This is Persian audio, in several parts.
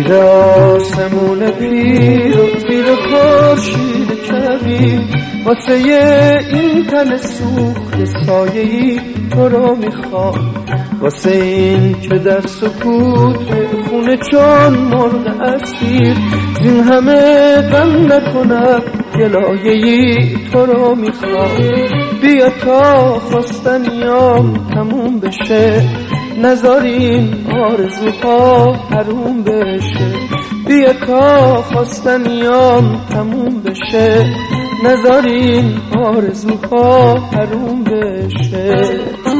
زیر آسمون پیر و زیر خورشید کبیر، واسه این تن سوخت سایه‌ای تو رو میخواد، واسه این که در سکوت خونه چون مرغ اسیر، زین همه غم نکنم گلایه‌ای تو رو میخواد. بیا تا خواستنیام تموم بشه، نذارین آرزوها حروم بشه. بیا تا خواستنیام تموم بشه، نذارین آرزوها حروم بشه.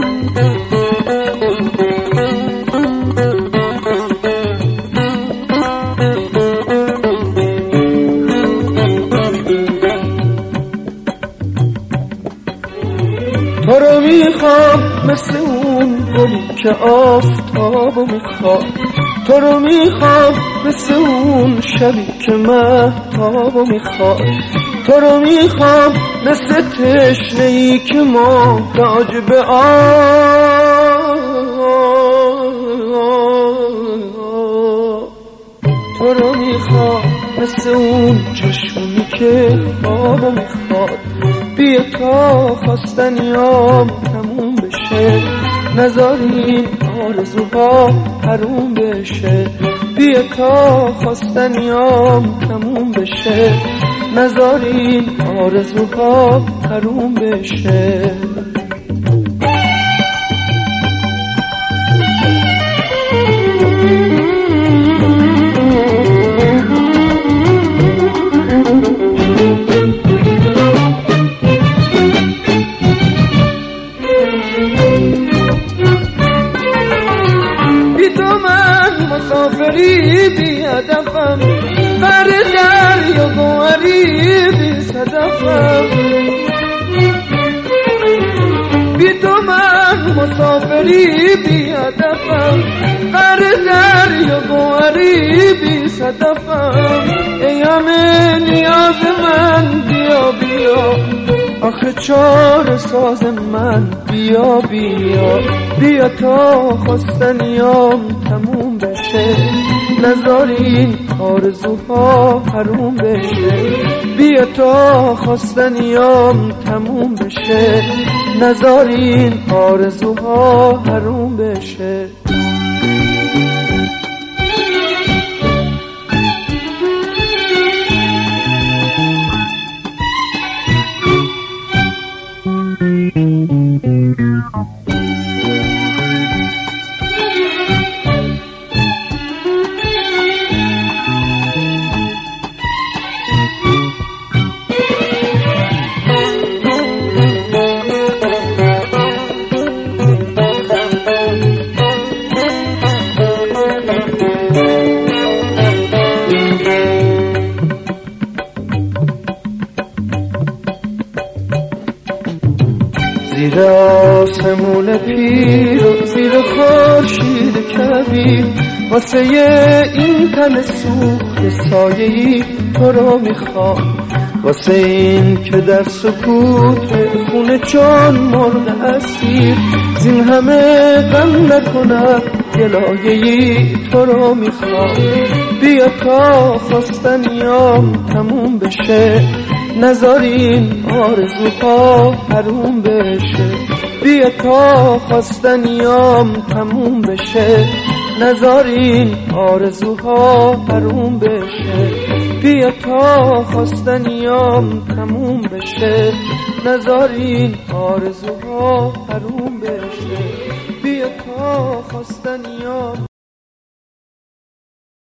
تو رو میخوام مثل اون گلی که آفتابو میخواد، تو رو میخوام مثل اون شبی که مهتابو میخواد، تو رو میخوام مثل تشنه‌ای که محتاج به تو رو میخوام مثل اون چشمی که خوابو میخواد. بیا تا خواستنیام تموم بشه، نذارین آرزوها حروم بشه. بیا تا خواستنیام تموم بشه، نذارین آرزوها حروم بشه. مسافری بی هدفم، بر دریا گوهری بی صدفم. بی تو من مسافری بی هدفم، بر دریا گوهری بی صدفم. ای همه نیاز من بیا بیا، آخه چاره ساز من بیا بیا. بیا تا خواستنیام تموم بشه، نذارین آرزوها حروم بشه. بیا تا خواستنیام تموم بشه، نذارین آرزوها حروم بشه. زیر آسمون پیر و زیر خورشید کبیر، واسه این تن سوخت سایه‌ای تو رو میخواد، واسه این که در سکوت خونه چون مرغ اسیر، زین همه غم نکنم گلایه‌ای تو رو میخواد. بیا تا خواستنیام تموم بشه، نذارین آرزوها حروم بشه. بیا تا خواستنیام تموم بشه، نذارین آرزوها حروم بشه. بیا تا خواستنیام تموم بشه، نذارین آرزوها حروم بشه. بیا تا